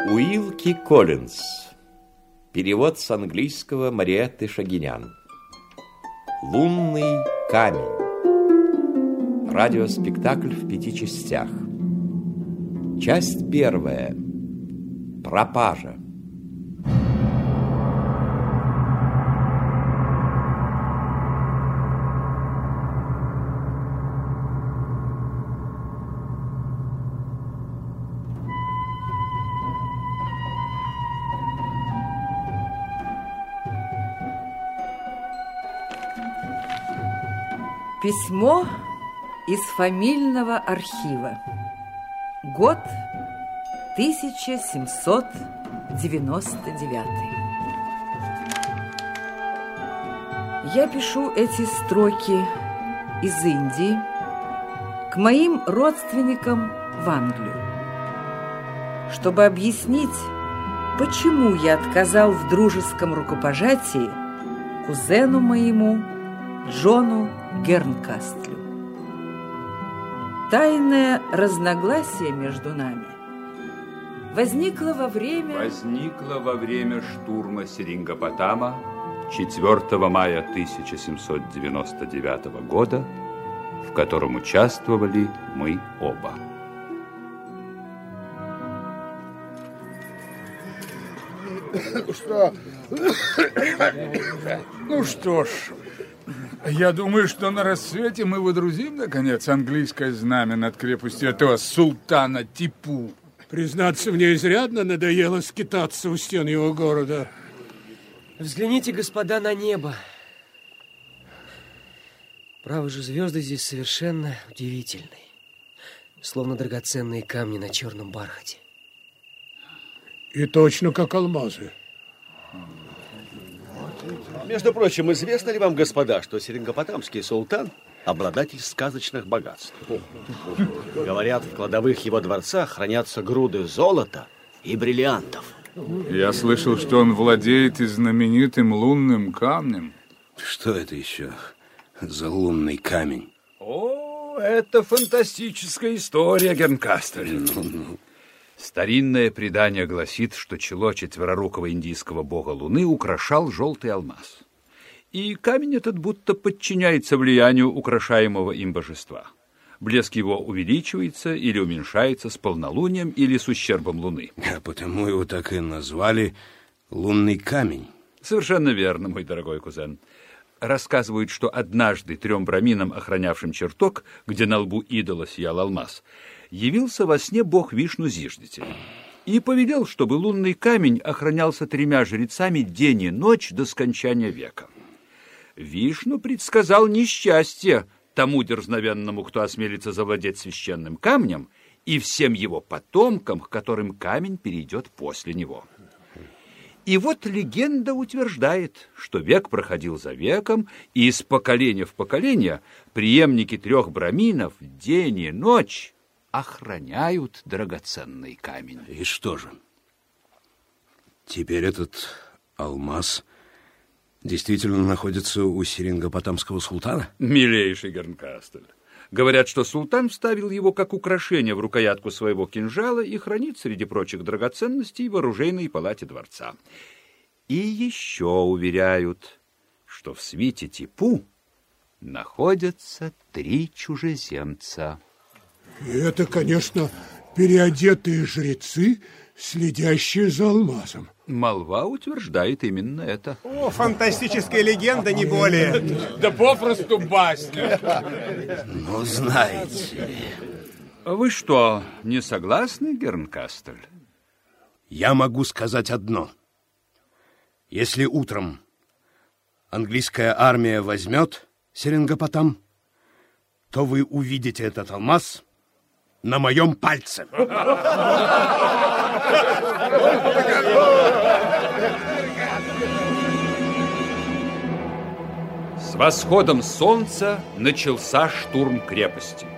Уилки Коллинз. Перевод с английского Мариэтты Шагинян. «Лунный камень». Радиоспектакль в 5 частях. Часть 1. Пропажа. Письмо из фамильного архива. Год 1799. Я пишу эти строки из Индии к моим родственникам в Англию, чтобы объяснить, почему я отказал в дружеском рукопожатии кузену моему Джону Гернкастлю. Тайное разногласие между нами возникло во время штурма Серингопотама 4 мая 1799 года, в котором участвовали мы оба. Ну что ж, я думаю, что на рассвете мы водрузим, наконец, английское знамя над крепостью этого султана Типу. Признаться, мне изрядно надоело скитаться у стен его города. Взгляните, господа, на небо. Право же, звезды здесь совершенно удивительные. Словно драгоценные камни на черном бархате. И точно как алмазы. Между прочим, известно ли вам, господа, что Серингопотамский султан – обладатель сказочных богатств? Говорят, в кладовых его дворца хранятся груды золота и бриллиантов. Я слышал, что он владеет и знаменитым лунным камнем. Что это еще за лунный камень? О, это фантастическая история, Гернкастель. Старинное предание гласит, что чело четверорукого индийского бога Луны украшал желтый алмаз. И камень этот будто подчиняется влиянию украшаемого им божества. Блеск его увеличивается или уменьшается с полнолунием или с ущербом Луны. А потому его так и назвали лунный камень. Совершенно верно, мой дорогой кузен. Рассказывают, что однажды 3 браминам, охранявшим чертог, где на лбу идола сиял алмаз, явился во сне бог Вишну-зиждитель и повелел, чтобы лунный камень охранялся 3 жрецами день и ночь до скончания века. Вишну предсказал несчастье тому дерзновенному, кто осмелится завладеть священным камнем, и всем его потомкам, к которым камень перейдет после него. И вот легенда утверждает, что век проходил за веком, и из поколения в поколение преемники 3 браминов день и ночь охраняют драгоценный камень. И что же? Теперь этот алмаз действительно находится у Серингопотамского султана? Милейший Гернкастель. Говорят, что султан вставил его как украшение в рукоятку своего кинжала и хранит среди прочих драгоценностей в оружейной палате дворца. И еще уверяют, что в свите Типу находятся 3 чужеземца. И это, конечно, переодетые жрецы, следящие за алмазом. Молва утверждает именно это. О, фантастическая легенда, не более. Да попросту басня. Ну, знаете... Вы что, не согласны, Гернкастель? Я могу сказать одно. Если утром английская армия возьмет Серингопотам, то вы увидите этот алмаз на моем пальце. С восходом солнца начался штурм крепости.